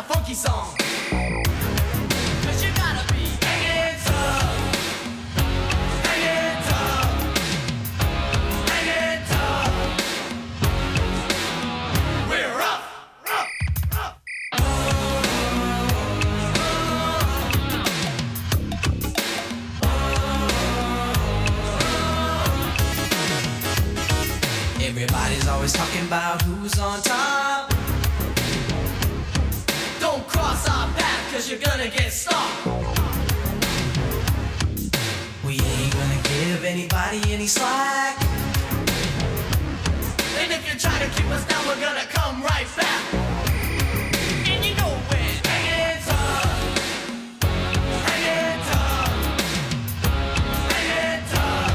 a funky song. Cause you gotta be hanging tough. Hanging tough. Hanging tough. We're up. Everybody's always talking about who's on top. Don't cross our path, cause you're gonna get stopped. We ain't gonna give anybody any slack. And if you try to keep us down, we're gonna come right back. And you know we're hanging tough. Hanging tough. Hanging tough.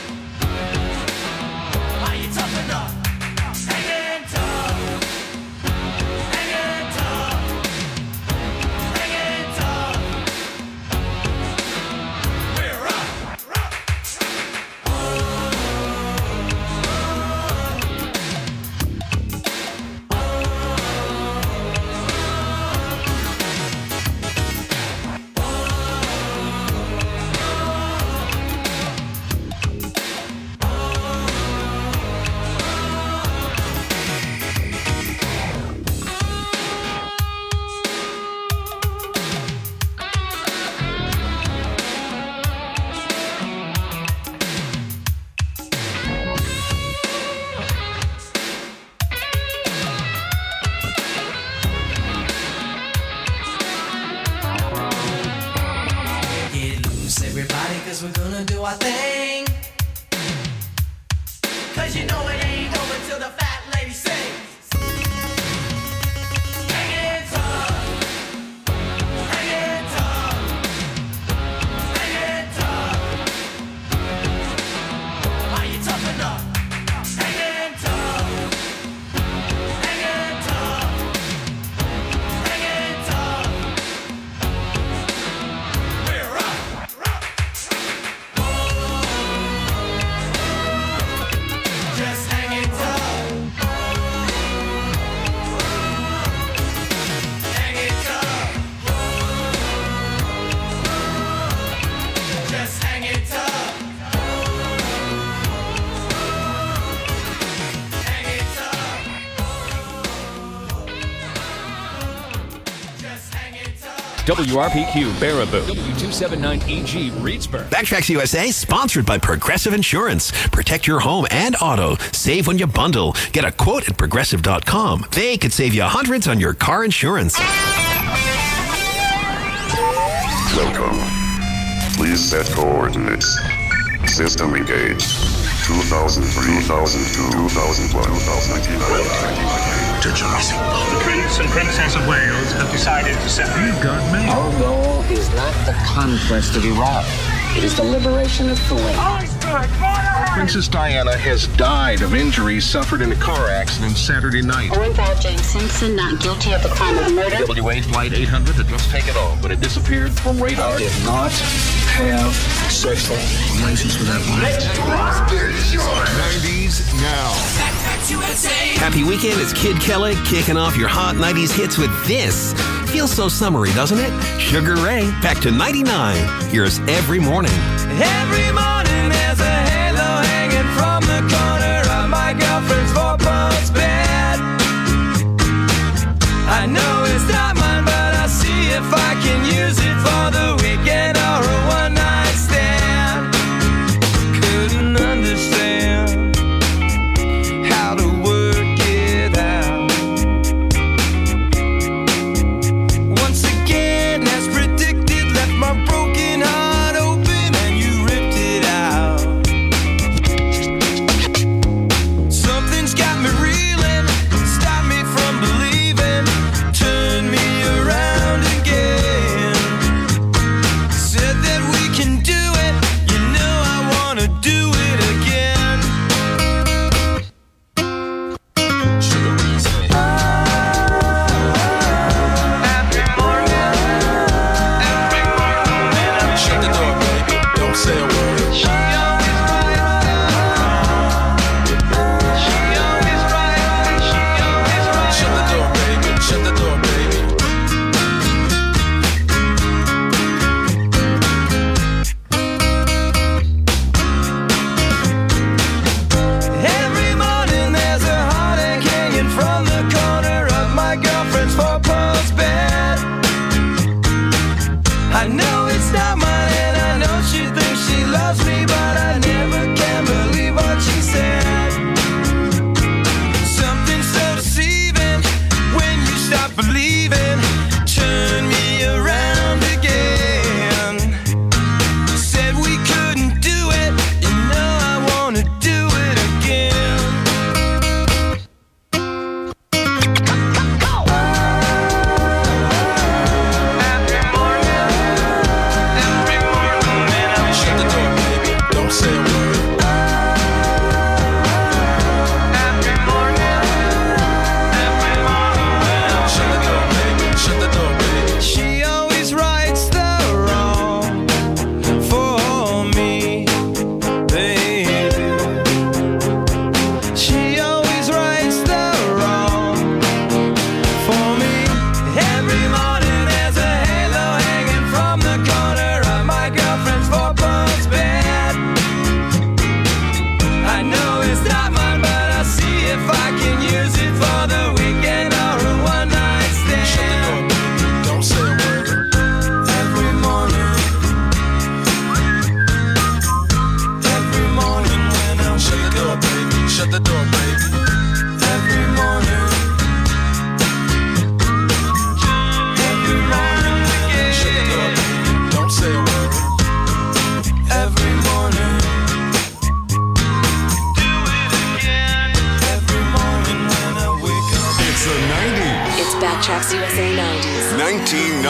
Are you tough enough? Hanging tough. Hanging tough. Hanging tough. We're up. Get loose, everybody, cause we're gonna do our thing. Cause you know it ain't over till the fat lady sings. Hanging tough. Hanging tough. Hanging tough. Are you tough enough? Hanging tough. Hanging tough. Hanging tough. We're up. Just hanging tough. Hanging tough. Just hanging tough. Hanging tough. Just hanging tough. WRPQ Baraboo, W279EG Reedsburg. Backtracks USA, sponsored by Progressive Insurance. Protect your home and auto. Save when you bundle. Get a quote at progressive.com. They could save you hundreds on your car insurance. Welcome. Please set coordinates. System engaged. 2003, 2002, 2001, 2019. The Prince and Princess of Wales have decided to separate. You've got me. Our goal is not the conquest of Iraq. It is the liberation of Kuwait. Princess Diana has died of injuries suffered in a car accident Saturday night. Owen James Simpson not guilty of the crime of murder. WA Flight 800 had just taken off, but it disappeared from radar. I did not have sexual relations with that woman. 90s now. Happy weekend, it's Kid Kelly kicking off your hot 90s hits with this. Feels so summery, doesn't it? Sugar Ray, back to 99. Here's Every Morning. Every morning there's a halo hanging from the corner of my girlfriend's 4-post bed. I know it's not mine, but I'll see if I can use it for the weekend or a one-night stand. Couldn't understand how to work it out. Once again, as predicted, left my broken heart open and you ripped it out.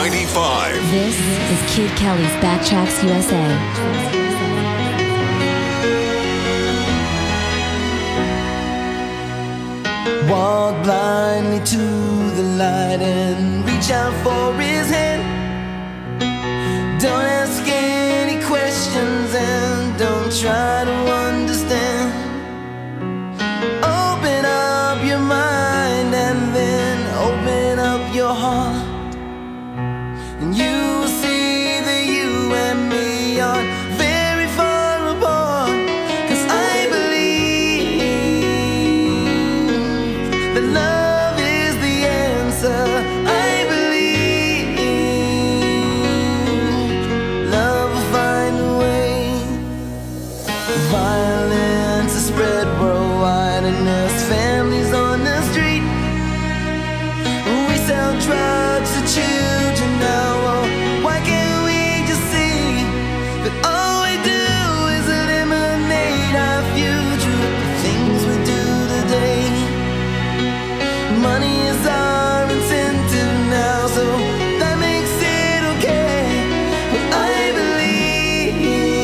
95. This is Kid Kelly's Backtracks USA. Walk blindly to the light and reach out for his hand. Don't ask any questions and don't try to understand. Open up your mind and then open up your heart, and you will see that you and me are very far apart. 'Cause I believe that love is the answer. I believe love will find a way. Violence is spread worldwide and there's families on the street. We sell drugs to children now. Oh, why can't we just see that all we do is eliminate our future with the things we do today? Money is our incentive now, so that makes it okay. But I believe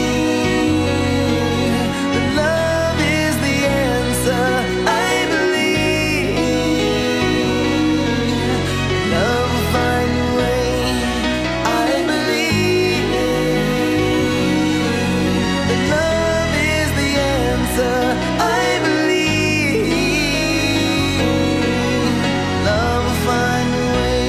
that love is the answer. I believe love will find a way. I believe that love is the answer. I believe love will find a way.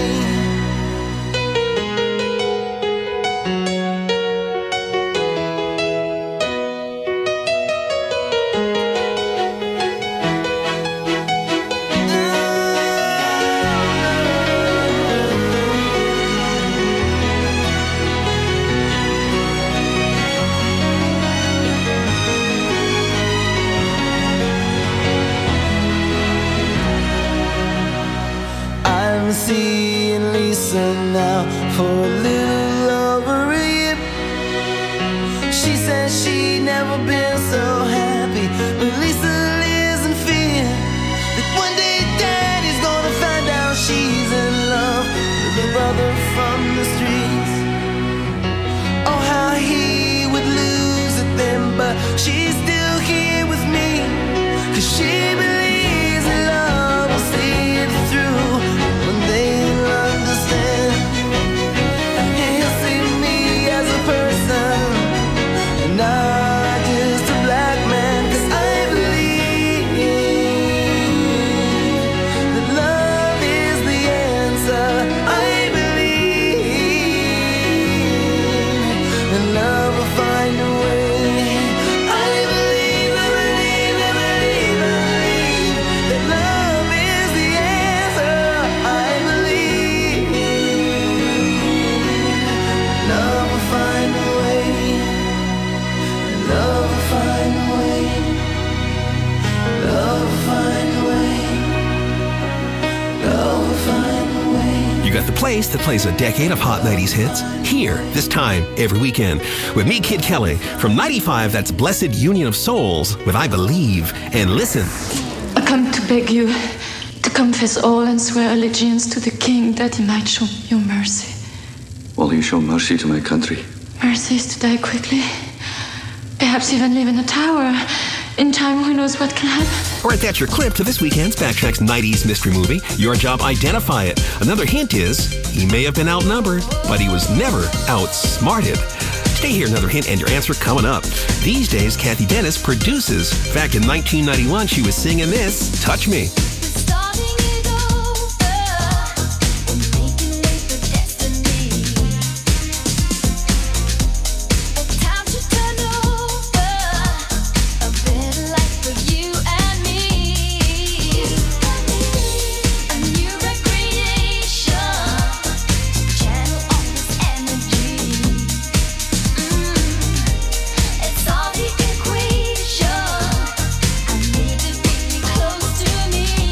I'm seeing Lisa now for a little over a year. She says she'd never been so happy, but Lisa lives in fear that one day Daddy's gonna find out she's in love with a brother from the streets. Oh, how he would lose it then, but she's still here with me, 'cause she believes in love will see it through. One day he'll understand, and he'll see me as a person and not just a black man. 'Cause I believe that love is the answer. I believe that love will find a way. I believe that love is the answer. I believe love will find a way. Love will find a way. Love will find a way. Love will find a way. You got the place that plays a decade of hot 90s hits here, this time, every weekend. With me, Kid Kelly. From 95, that's Blessed Union of Souls with I Believe. And listen. I come to beg you to confess all and swear allegiance to the king that he might show you mercy. Will you show mercy to my country? Mercy is to die quickly. Perhaps even live in a tower. In time, who knows what can happen? All right, that's your clip to this weekend's Backtracks 90s mystery movie. Your job, identify it. Another hint is, he may have been outnumbered, but he was never outsmarted. Stay here, another hint and your answer coming up. These days, Kathy Dennis produces. Back in 1991, she was singing this, Touch Me. It's all the equation. I need to be close to me.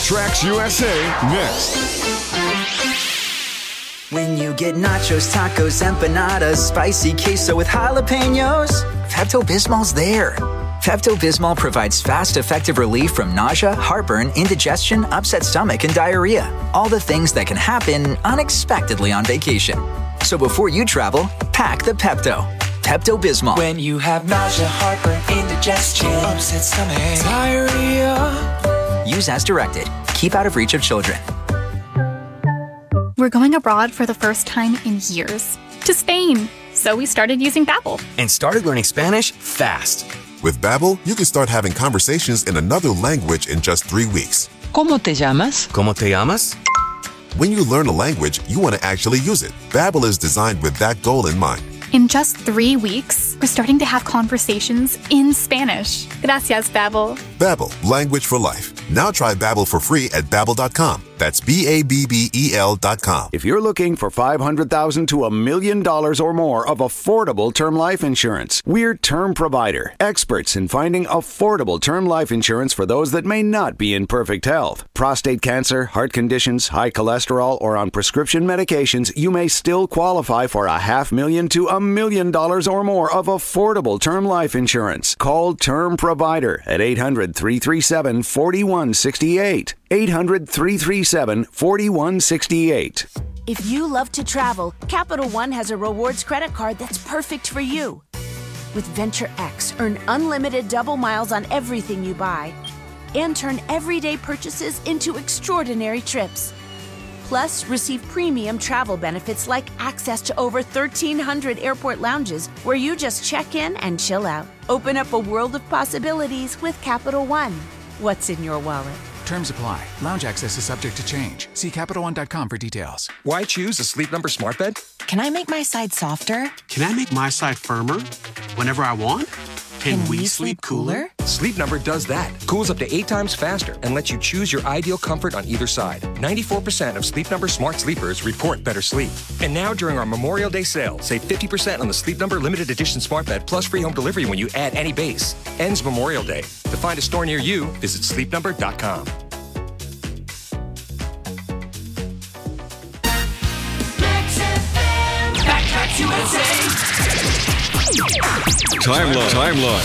Backtracks USA next. When you get nachos, tacos, empanadas, spicy queso with jalapenos, Pepto-Bismol's there. Pepto-Bismol provides fast, effective relief from nausea, heartburn, indigestion, upset stomach, and diarrhea. All the things that can happen unexpectedly on vacation. So before you travel, pack the Pepto. Pepto-Bismol. When you have nausea, heartburn, indigestion, upset stomach, diarrhea. Use as directed. Keep out of reach of children. We're going abroad for the first time in years. To Spain. So we started using Babbel. And started learning Spanish fast. With Babbel, you can start having conversations in another language in just 3 weeks. ¿Cómo te llamas? ¿Cómo te llamas? When you learn a language, you want to actually use it. Babbel is designed with that goal in mind. In just 3 weeks, we're starting to have conversations in Spanish. Gracias, Babbel. Babbel, language for life. Now try Babbel for free at Babbel.com. That's Babbel.com. If you're looking for $500,000 to $1 million or more of affordable term life insurance, we're Term Provider, experts in finding affordable term life insurance for those that may not be in perfect health. Prostate cancer, heart conditions, high cholesterol, or on prescription medications, you may still qualify for $500,000 to $1 million or more of affordable term life insurance. Call Term Provider at 800-337-4168. 800-337-4168. If you love to travel, Capital One has a rewards credit card that's perfect for you. With Venture X, earn unlimited double miles on everything you buy and turn everyday purchases into extraordinary trips. Plus, receive premium travel benefits like access to over 1,300 airport lounges where you just check in and chill out. Open up a world of possibilities with Capital One. What's in your wallet? Terms apply. Lounge access is subject to change. See CapitalOne.com for details. Why choose a Sleep Number smart bed? Can I make my side softer? Can I make my side firmer whenever I want? Can we sleep cooler? Sleep Number does that. Cools up to 8 times faster and lets you choose your ideal comfort on either side. 94% of Sleep Number smart sleepers report better sleep. And now during our Memorial Day sale, save 50% on the Sleep Number limited edition smart bed plus free home delivery when you add any base. Ends Memorial Day. To find a store near you, visit sleepnumber.com. Timeline.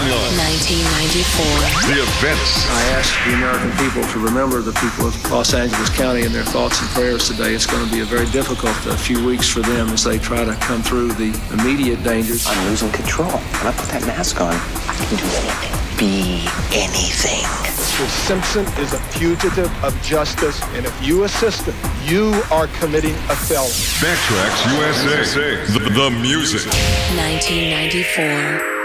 1994. The events. I ask the American people to remember the people of Los Angeles County in their thoughts and prayers today. It's going to be a very difficult few weeks for them as they try to come through the immediate dangers. I'm losing control. When I put that mask on, I can do anything. Be anything. Mr. Simpson is a fugitive of justice, and if you assist him, you are committing a felony. Backtracks USA. The music. 1994.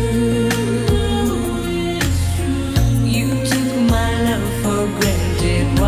You took my love for granted.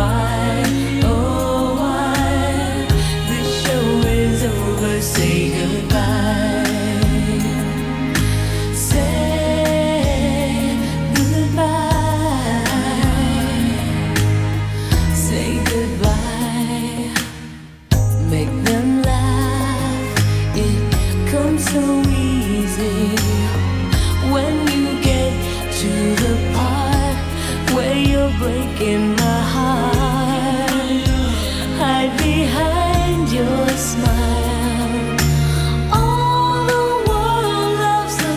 breaking my heart. Hide behind your smile. All the world loves a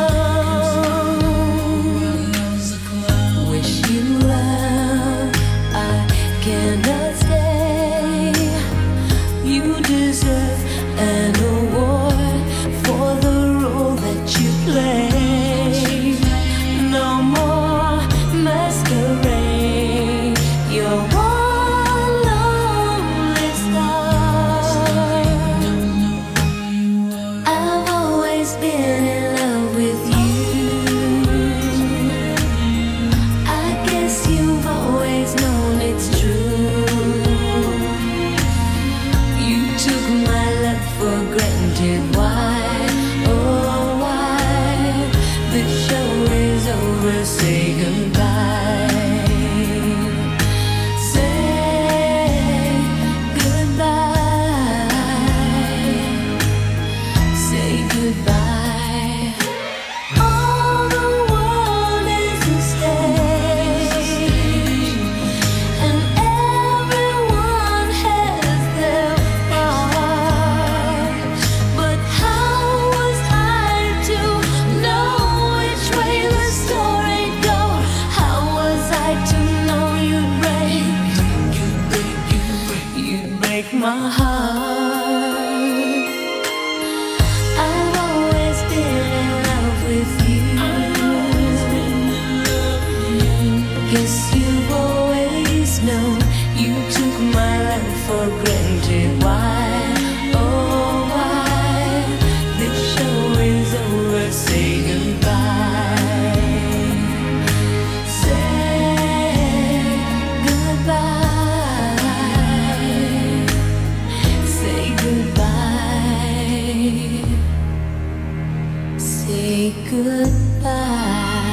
clown. Wish you well, I cannot stay. You deserve an award for the role that you play. No more masquerade. You're one lonely star. I've always been in love with you. I guess you've always known it's true. You took my love for granted. Why? Oh, why? The show is over. Say goodbye. Say goodbye. Say goodbye. All the world is a stage, and everyone has their part. But how was I to know which way the story goes? How was I to know you'd break my heart? I've always been in love with you. Guess you've always known. You took my love for granted. Why? Oh, why? The show is over. Say goodbye. Say goodbye. Say goodbye. Say goodbye.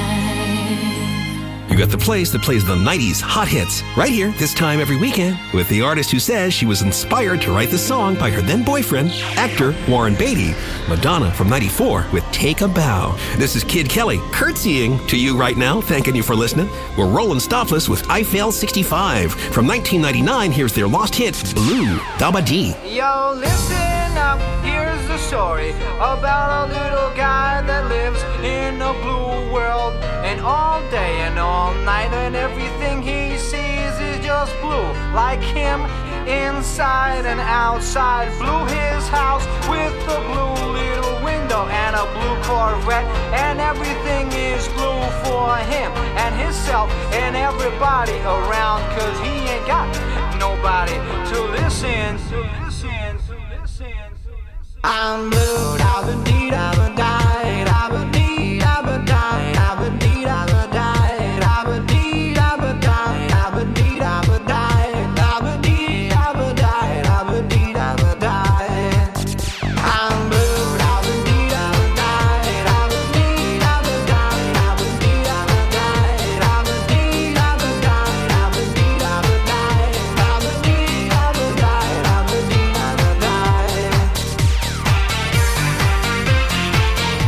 You got the place that plays the 90s hot hits right here, this time every weekend, with the artist who says she was inspired to write the song by her then boyfriend, actor Warren Beatty. Madonna from 94 with Take a Bow. This is Kid Kelly curtsying to you right now, thanking you for listening. We're rolling stopless with I Fail 65. From 1999, here's their lost hit, Blue Dabba-Dee. Yo, listen up, here's the story about a little guy that lives in a blue world. And all day and all night and everything he sees is just blue. Like him, inside and outside. Blue his house with a blue little window and a blue Corvette. And everything is blue for him and himself and everybody around. Cause he ain't got nobody to listen. I'm blue, dabba-dee, dabba-die, dabba-dee, dabba-die, dabba-dee, dabba-die, dabba-dee, dabba-die, dabba-dee, dabba-die, dabba-dee, dabba-die, dabba-dee, dabba-die. I'm blue, dabba-dee, dabba-die, dabba-dee, dabba-die, dabba-dee, dabba-die, dabba-dee, dabba-die, dabba-dee, dabba-die, dabba-dee, dabba-die, dabba-dee, dabba-die.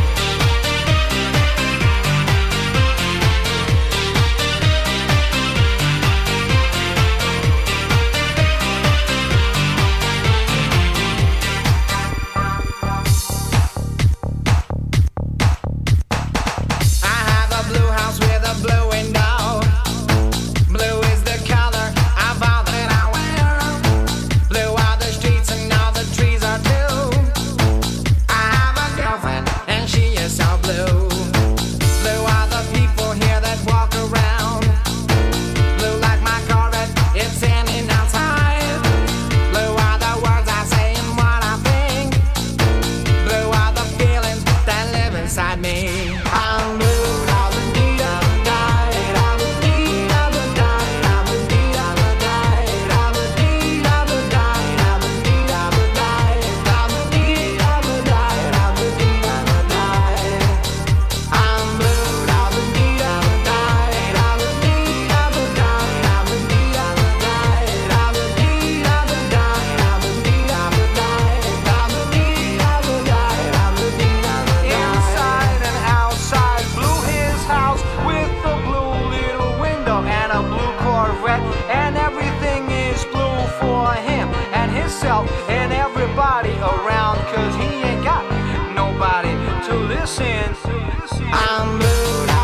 red, and everything is blue for him and himself and everybody around, 'cause he ain't got nobody to listen. I'm blue.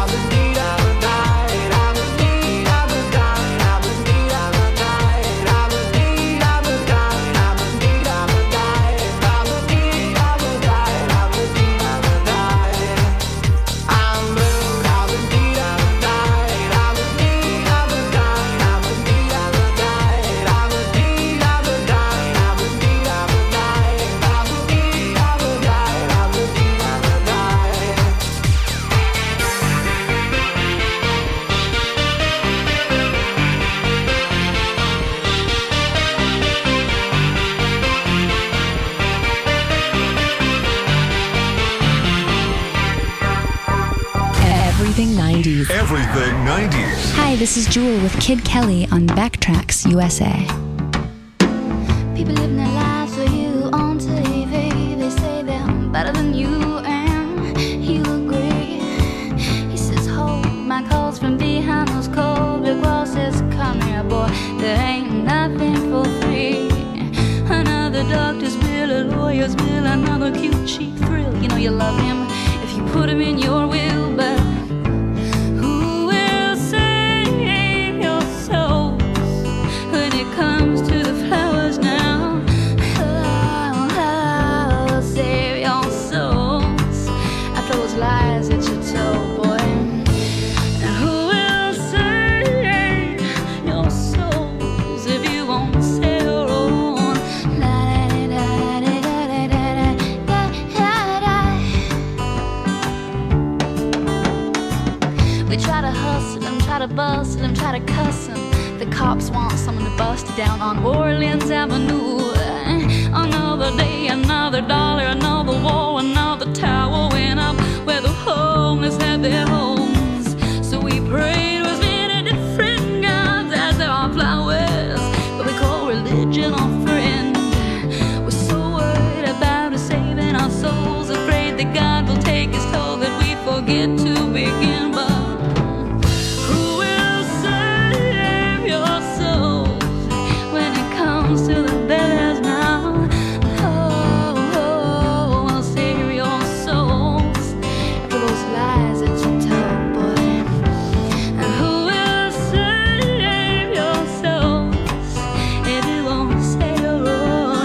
Everything 90s. Hi, this is Jewel with Kid Kelly on Backtracks USA. People living their lives for you on TV. They say they're better than you, and he'll agree. He says, hold my calls from behind those cold brick walls. Says, come here, boy, there ain't nothing for free. Another doctor's bill, a lawyer's bill, another cute cheap thrill. You know you love him if you put him in your will, but comes to the flowers now. Oh, save your souls after those lies that you told, boy. And who will save your souls if you won't say your own? We try to hustle him, try to bustle him, try to cuss him. The cops want someone to bust down on Orleans Avenue. Another day, another dollar, another war, another tower went up where the homeless had their homes. So we prayed with many different gods as there are flowers, but we call religion our friend. We're so worried about us saving our souls, afraid that God will take his toll, that we forget to begin. But to the bells now. Oh, I'll save your souls after those lies that you told, boy. And who will save your souls if you won't say your own?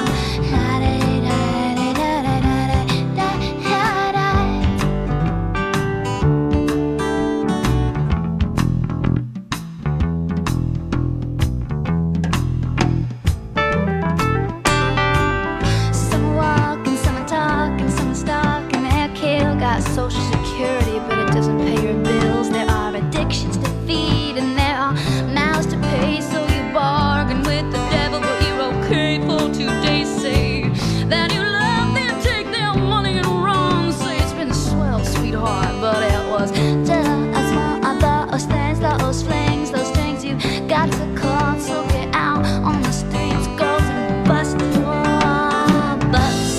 Social security, but it doesn't pay your bills. There are addictions to feed and there are mouths to pay. So you bargain with the devil, but you're okay for 2 days. Say that you love them, take their money and run. Say it's been swell, sweetheart, but it was just one of those things, those flings, those things you got to call. So get out on the streets, girls, and bust the bus.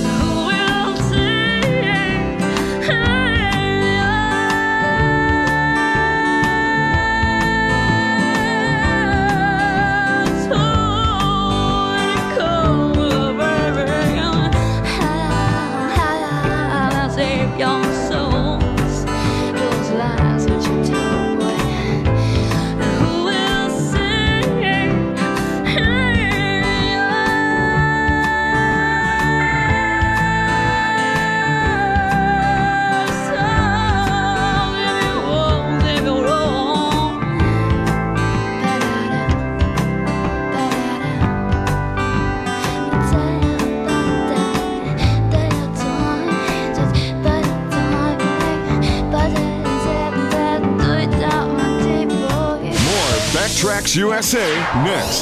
Your souls, those lies that you tell, boy. And who will save your soul if you won't save your own? Backtracks USA next.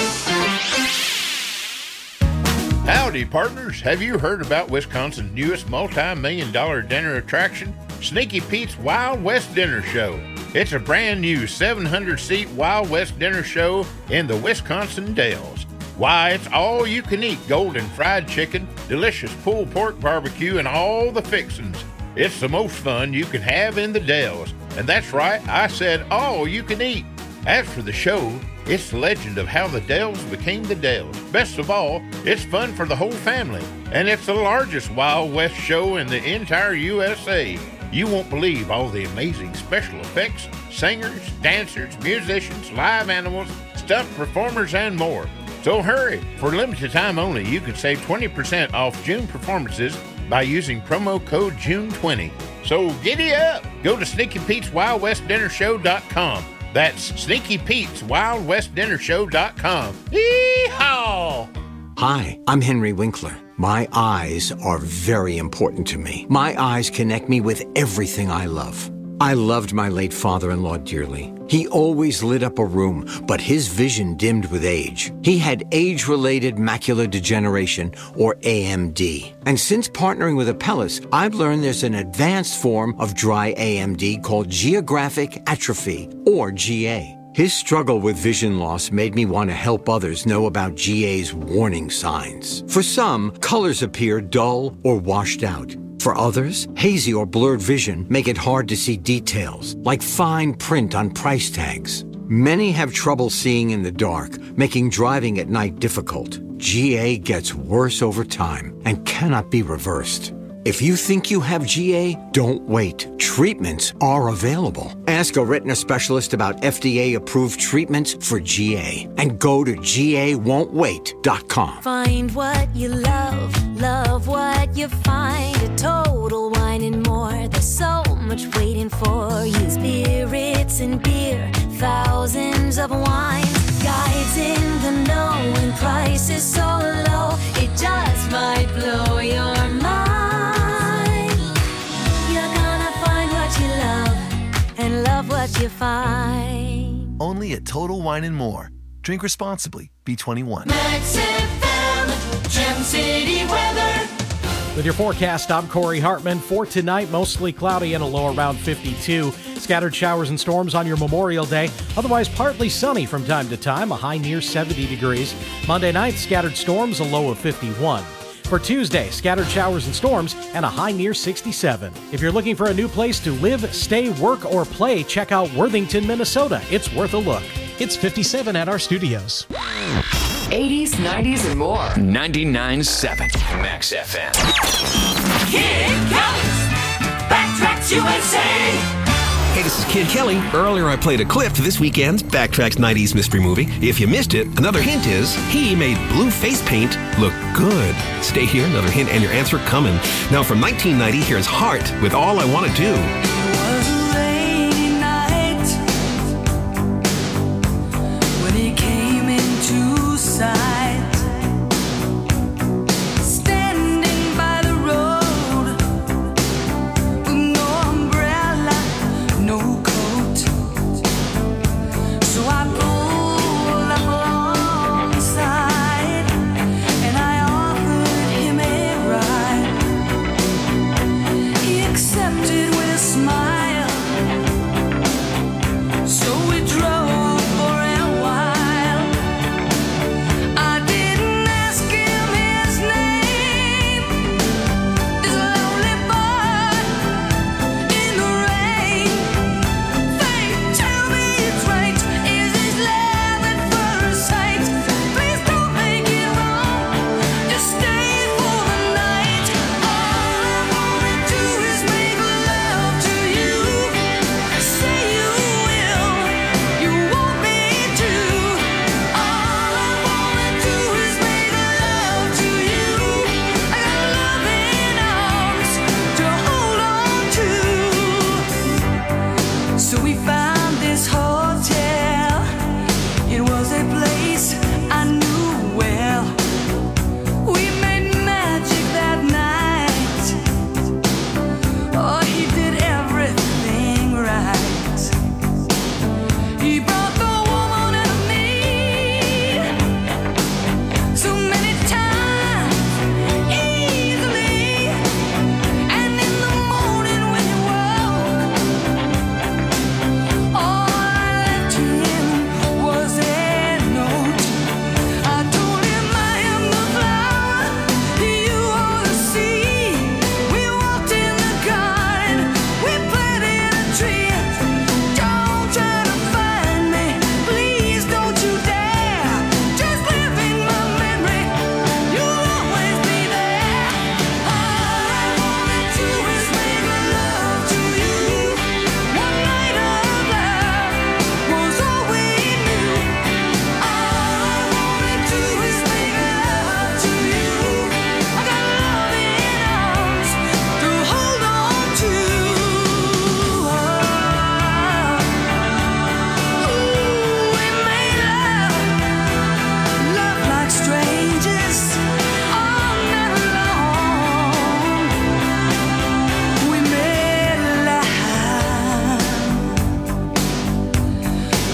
Howdy, partners. Have you heard about Wisconsin's newest multi-million-dollar dinner attraction? Sneaky Pete's Wild West Dinner Show. It's a brand new 700-seat Wild West dinner show in the Wisconsin Dells. Why, it's all you can eat golden fried chicken, delicious pulled pork barbecue, and all the fixings. It's the most fun you can have in the Dells. And that's right, I said all you can eat. As for the show, it's the legend of how the Dells became the Dells. Best of all, it's fun for the whole family, and it's the largest Wild West show in the entire USA. You won't believe all the amazing special effects, singers, dancers, musicians, live animals, stuffed performers, and more. So hurry! For limited time only, you can save 20% off June performances by using promo code JUNE20. So giddy up! Go to SneakyPete'sWildWestDinnerShow.com. That's SneakyPete'sWildWestDinnerShow.com. Yee-haw! Hi, I'm Henry Winkler. My eyes are very important to me. My eyes connect me with everything I love. I loved my late father-in-law dearly. He always lit up a room, but his vision dimmed with age. He had age-related macular degeneration, or AMD. And since partnering with Apellis, I've learned there's an advanced form of dry AMD called geographic atrophy, or GA. His struggle with vision loss made me want to help others know about GA's warning signs. For some, colors appear dull or washed out. For others, hazy or blurred vision make it hard to see details, like fine print on price tags. Many have trouble seeing in the dark, making driving at night difficult. GA gets worse over time and cannot be reversed. If you think you have GA, don't wait. Treatments are available. Ask a retina specialist about FDA-approved treatments for GA and go to GAWon'tWait.com. Find what you love, love what you find. A Total Wine and More. There's so much waiting for you. Spirits and beer, thousands of wines. Guides in the know and prices so low, it just might blow your mind. And love what you find. Only at Total Wine and More. Drink responsibly. B21. Max FM, Gem City weather. With your forecast, I'm Corey Hartman. For tonight, mostly cloudy and a low around 52. Scattered showers and storms on your Memorial Day. Otherwise, partly sunny from time to time, a high near 70 degrees. Monday night, scattered storms, a low of 51. For Tuesday, scattered showers and storms and a high near 67. If you're looking for a new place to live, stay, work, or play, check out Worthington, Minnesota. It's worth a look. It's 57 at our studios. 80s, 90s, and more. 99.7 Max FM. Kid Kelly's Backtracks USA. Hey, this is Kid Kelly. Earlier I played a clip to this weekend's Backtracks 90s mystery movie. If you missed it, another hint is he made blue face paint look good. Stay here, another hint and your answer coming. Now from 1990, here's Heart with All I Want to Do.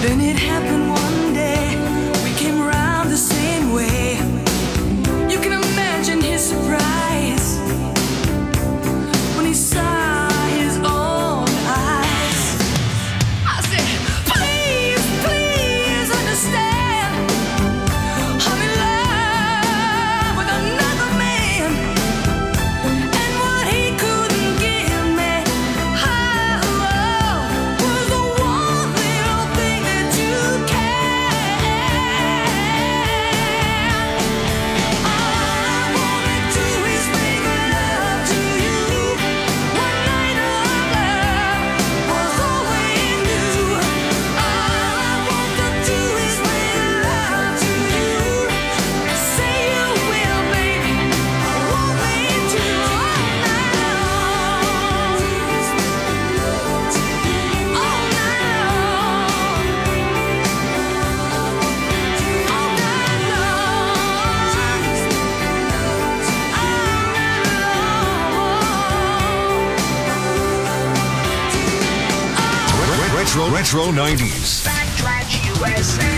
Then it happened one day, we came around the same way. You can imagine his surprise when he saw his own eyes. I said, please, please understand, I'm in love with another man, and what he couldn't give me, was the one little thing that you can. All I wanna do is make love to you. One night of love was all we knew. All I want to do is make love to you. Say you will, baby. I won't leave you all night long. All night long. All night Retro 90s. Backtrack USA.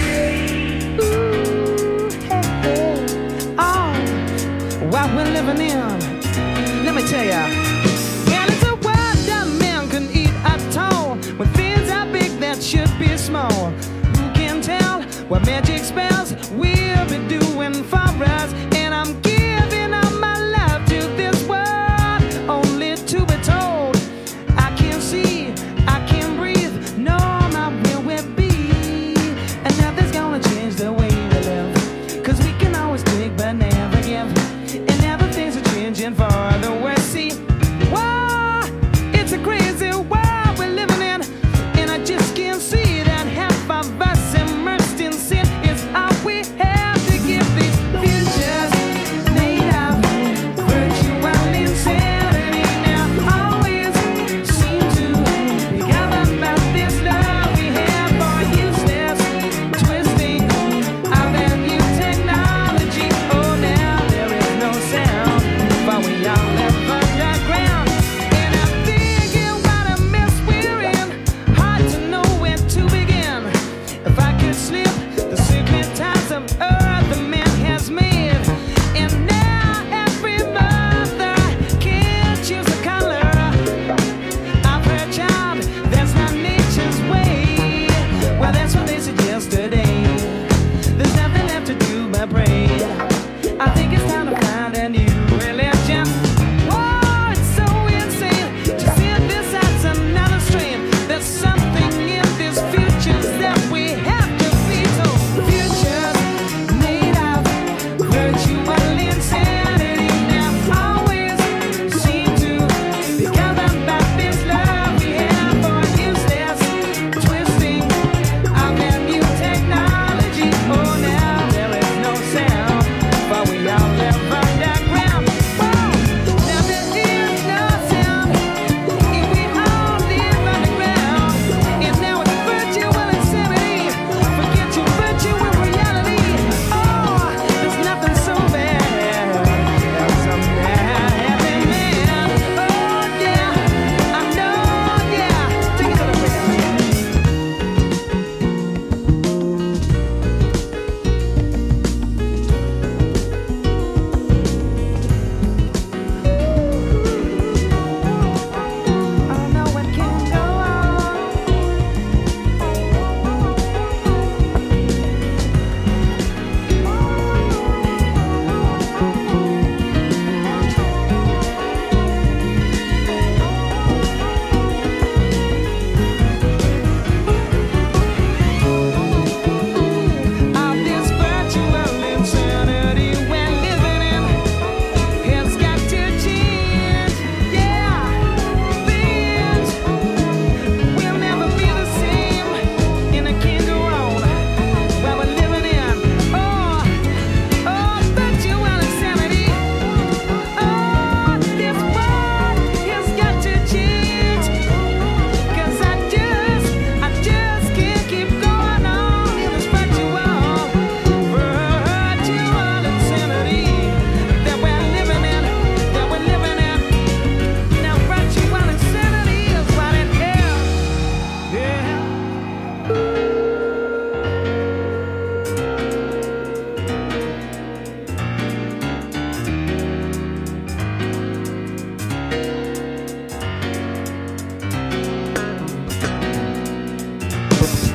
Oh, what we're living in, let me tell ya. Well, it's a world that man can eat at all. When things are big that should be small. Who can tell what magic spells we'll be doing for us? And I'm giving all my love to this world, only to be told I can't see, I can't breathe, no, not where we'll be. And nothing's gonna change the way we live, 'cause we can always take but never give. And never things are changing for the worse. See, whoa, it's a crazy world we're living in, and I just can't see that half of us immersed in sin is our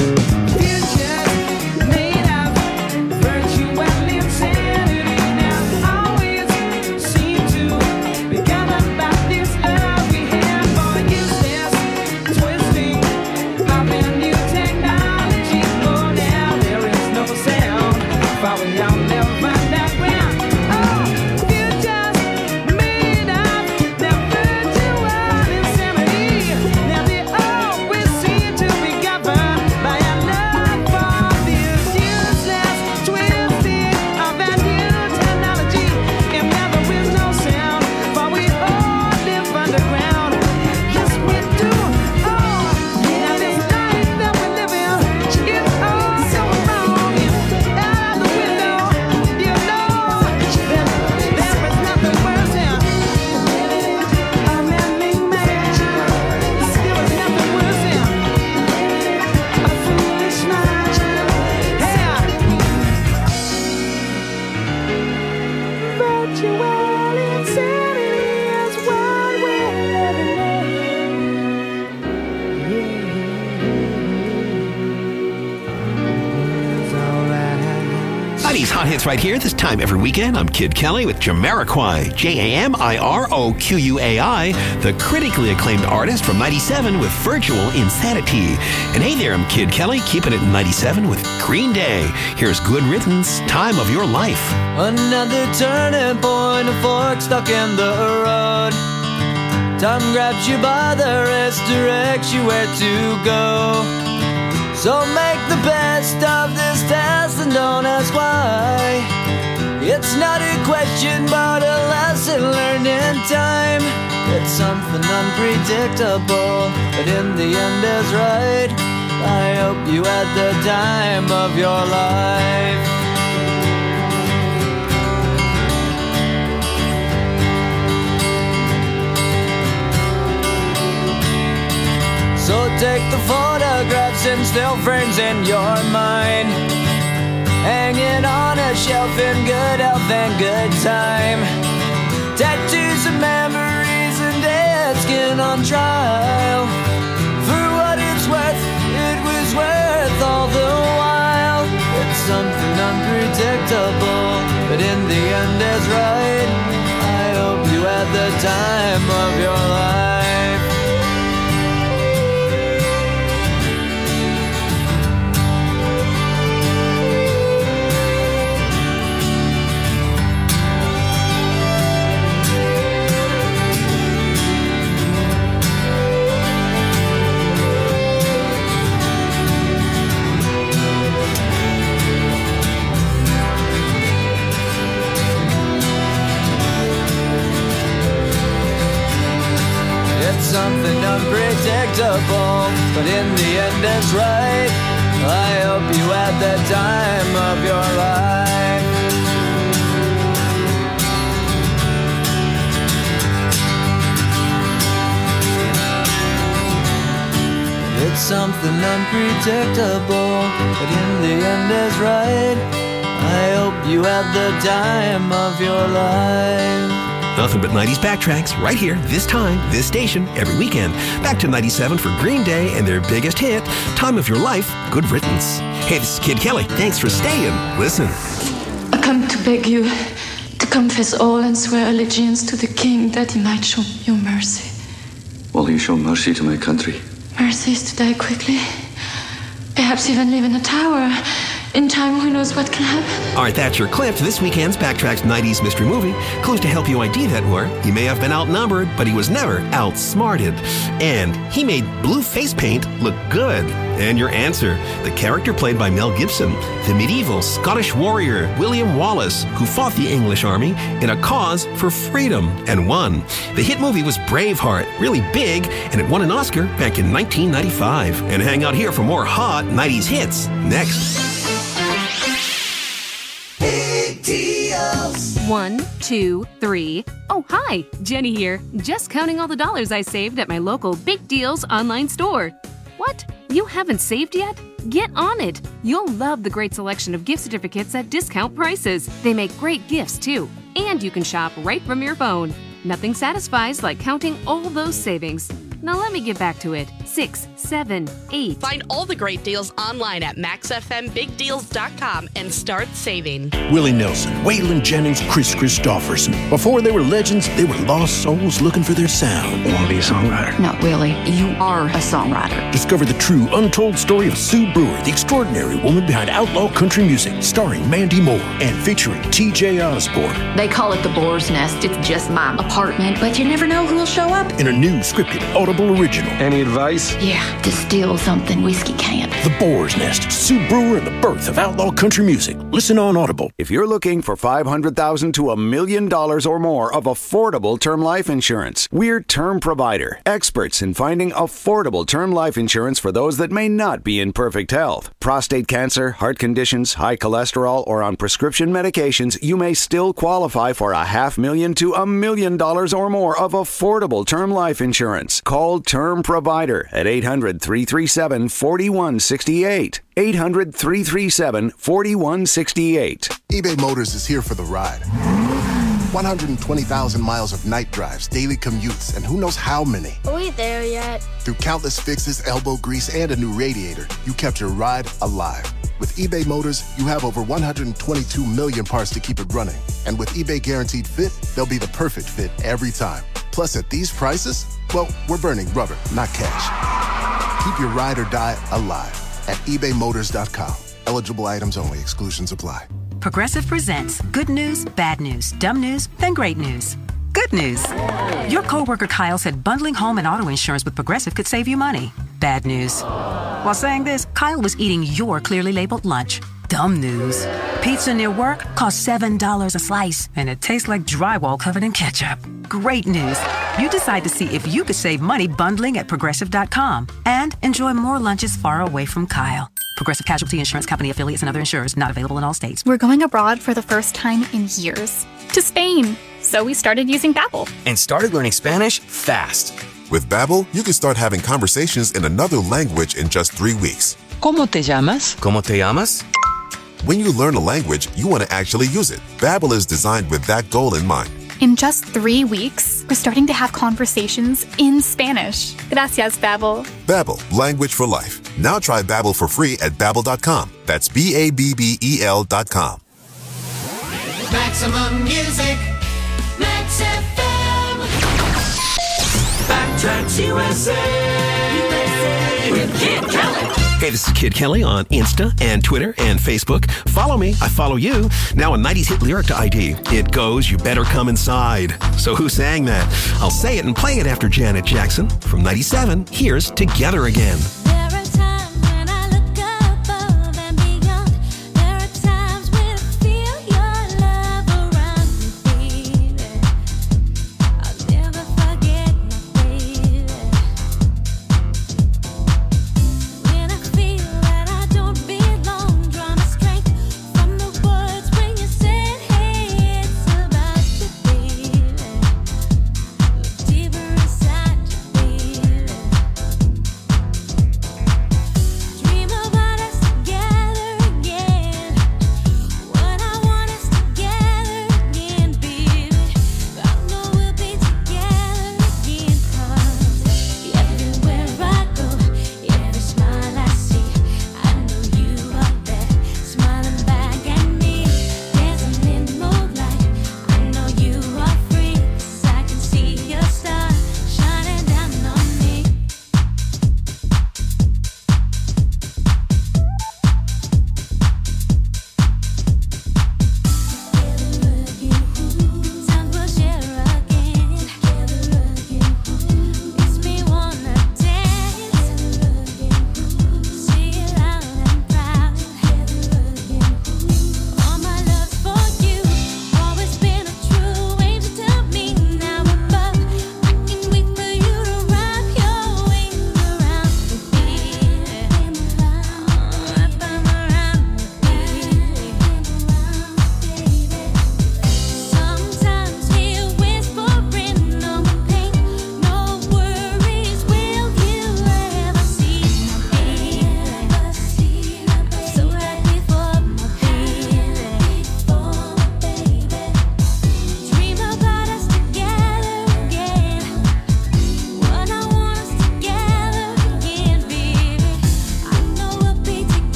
Hot Hits right here this time every weekend. I'm Kid Kelly with Jamiroquai, Jamiroquai, the critically acclaimed artist from 97 with Virtual Insanity. And hey there, I'm Kid Kelly, keeping it in 97 with Green Day. Here's Good Riddance, Time of Your Life. Another turning point, a fork stuck in the road. Time grabs you by the wrist, directs you where to go. So make the best of this test and don't ask why. It's not a question but a lesson learned in time. It's something unpredictable, but in the end is right. I hope you had the time of your life. So take the photographs and still frames in your mind, hanging on a shelf in good health and good time. Tattoos of memories and dead skin on trial. For what it's worth, it was worth all the while. It's something unpredictable, but in the end is right. I hope you had the time of your life. Something unpredictable, but in the end it's right. I hope you had the time of your life. It's something unpredictable, but in the end is right. I hope you had the time of your life. Nothing but 90s backtracks right here, this time, this station, every weekend. Back to 97 for Green Day and their biggest hit, Time of Your Life, Good Riddance. Hey, this is Kid Kelly. Thanks for staying. Listen. I come to beg you to confess all and swear allegiance to the king that he might show you mercy. Will you show mercy to my country? Mercy is to die quickly. Perhaps even live in a tower. In time, who knows what can happen? All right, that's your clip to this weekend's Backtracks 90s Mystery Movie. Clues to help you ID that were, he may have been outnumbered, but he was never outsmarted. And he made blue face paint look good. And your answer, the character played by Mel Gibson, the medieval Scottish warrior William Wallace, who fought the English army in a cause for freedom and won. The hit movie was Braveheart, really big, and it won an Oscar back in 1995. And hang out here for more hot 90s hits next. 1, 2, 3. Oh, hi, Jenny here. Just counting all the dollars I saved at my local Big Deals online store. What? You haven't saved yet? Get on it. You'll love the great selection of gift certificates at discount prices. They make great gifts, too. And you can shop right from your phone. Nothing satisfies like counting all those savings. Now let me get back to it. 6, 7, 8. Find all the great deals online at MaxFMBigDeals.com and start saving. Willie Nelson, Waylon Jennings, Chris Christopherson. Before they were legends, they were lost souls looking for their sound. You want to be a songwriter? No, Willie, you are a songwriter. Discover the true, untold story of Sue Brewer, the extraordinary woman behind outlaw country music, starring Mandy Moore and featuring T.J. Osborne. They call it the Boar's Nest. It's just my apartment, but you never know who'll show up. In a new scripted Audible original. Any advice? Yeah, distill something whiskey can't. The Boar's Nest, Sue Brewer and the birth of outlaw country music. Listen on Audible. If you're looking for $500,000 to $1 million or more of affordable term life insurance, we're Term Provider, experts in finding affordable term life insurance for those that may not be in perfect health. Prostate cancer, heart conditions, high cholesterol, or on prescription medications, you may still qualify for $500,000 to $1 million or more of affordable term life insurance. Call Term Provider at 800-337-4168. 800-337-4168. eBay Motors is here for the ride. 120,000 miles of night drives, daily commutes, and who knows how many. Are we there yet? Through countless fixes, elbow grease, and a new radiator, you kept your ride alive. With eBay Motors, you have over 122 million parts to keep it running. And with eBay Guaranteed Fit, they'll be the perfect fit every time. Plus, at these prices, well, we're burning rubber, not cash. Keep your ride or die alive at ebaymotors.com. Eligible items only. Exclusions apply. Progressive presents good news, bad news, dumb news, then great news. Good news. Your coworker Kyle said bundling home and auto insurance with Progressive could save you money. Bad news. While saying this, Kyle was eating your clearly labeled lunch. Dumb news. Pizza near work costs $7 a slice, and it tastes like drywall covered in ketchup. Great news. You decide to see if you could save money bundling at Progressive.com and enjoy more lunches far away from Kyle. Progressive Casualty Insurance Company affiliates and other insurers not available in all states. We're going abroad for the first time in years. To Spain. So we started using Babbel. And started learning Spanish fast. With Babbel, you can start having conversations in another language in just 3 weeks. ¿Cómo te llamas? ¿Cómo te llamas? When you learn a language, you want to actually use it. Babbel is designed with that goal in mind. In just 3 weeks, we're starting to have conversations in Spanish. Gracias, Babbel. Babbel, language for life. Now try Babbel for free at Babbel.com. That's Babbel.com. Maximum music, Max FM. Backtracks USA with Kid Kelly. Hey, this is Kid Kelly on Insta and Twitter and Facebook. Follow me, I follow you. Now a 90s hit lyric to ID. It goes, you better come inside. So who sang that? I'll say it and play it after Janet Jackson. From 97, here's Together Again.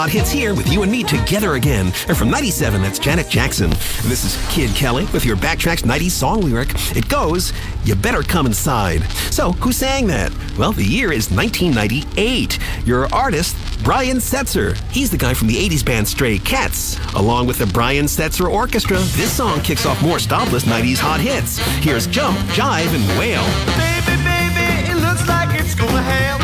hot hits here with you and me together again. And from 97, that's Janet Jackson. And this is Kid Kelly with your Backtracks 90s song lyric. It goes, "You better come inside." So, who sang that? Well, the year is 1998. Your artist, Brian Setzer. He's the guy from the 80s band Stray Cats. Along with the Brian Setzer Orchestra, this song kicks off more stopless 90s hot hits. Here's Jump, Jive, and Wail. Baby, baby, it looks like it's gonna hail.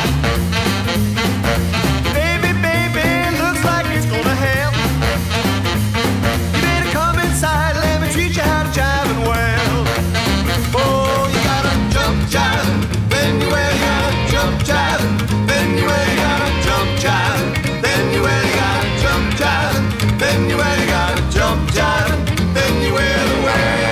Baby, baby, it looks like it's gonna hail. You better come inside, let me teach you how to jive and wail. Oh, you gotta jump, jive, then you wail. You gotta jump, jive, then you wail. You gotta jump, jive, then you wail. You gotta jump, jive, then you wail. You gotta jump, jive, then you wail away.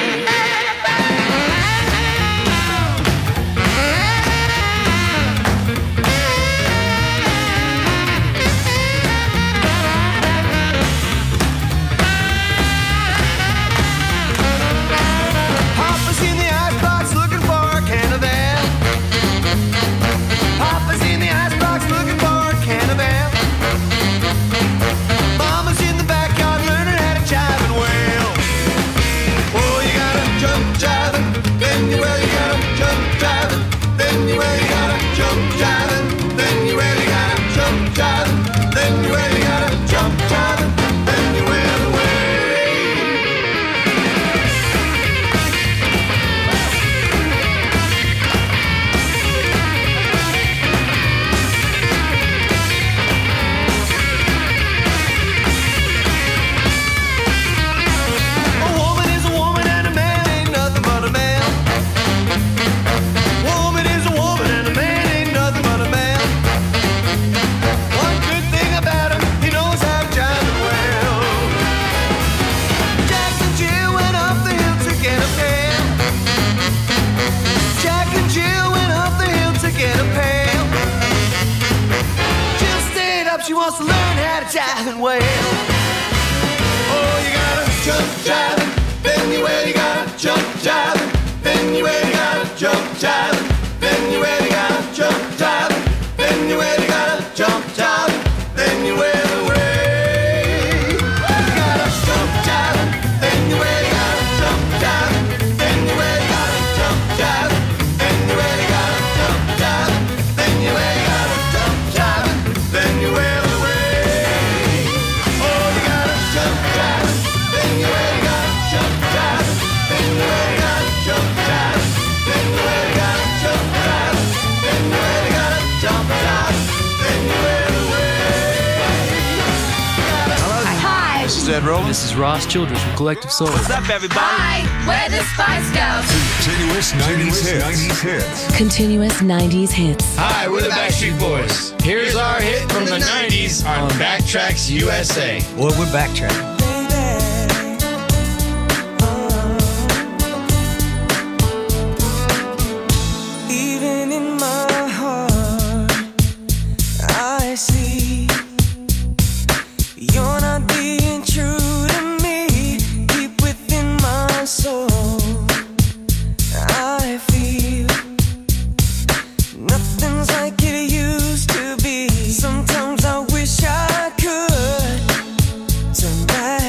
She wants to learn how to jive and wail. Oh, you gotta jump, jive, then you wail. You gotta jump, jive, then you wail. You gotta jump, jive, then you wail. You gotta jump, jive, then you wail. You gotta jump, jive, then you wail away. You gotta jump, jive, then you wail. You gotta jump, jive, then you wail. You gotta jump, jive, then you wail. You gotta jump, jive, then you wail. You gotta jump, jive, then you wail. This is Ed Roland. This is Ross Childress from Collective Soul. What's up, everybody? Hi, we're the Spice Girls. Continuous 90s hits. Continuous 90s hits. Hi, we're the Backstreet Boys. Here's our hit from the 90s on Backtracks USA. Well, we're backtracking. Even in my heart, I see you're not being true to me. Deep within my soul, I feel nothing's like it used to be. Sometimes I wish I could turn back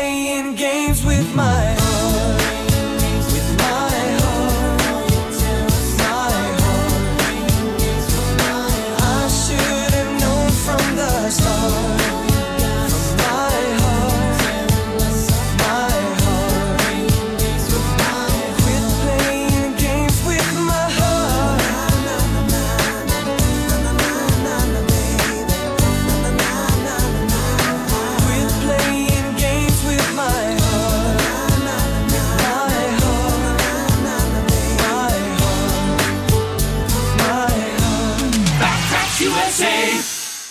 playing games with my heart. With my heart. My heart. I should have known from the start. From my heart. My heart. Quit playing games with my heart. Quit playing games with my heart. My heart. My heart. Backtracks USA.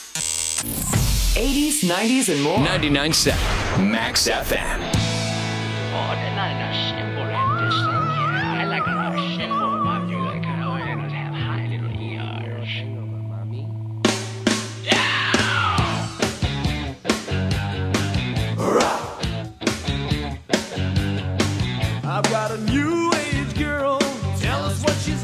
80s, 90s, and more. 99.7 Max FM. I like a lot of simple, but you like kind of have high little ears. I've got a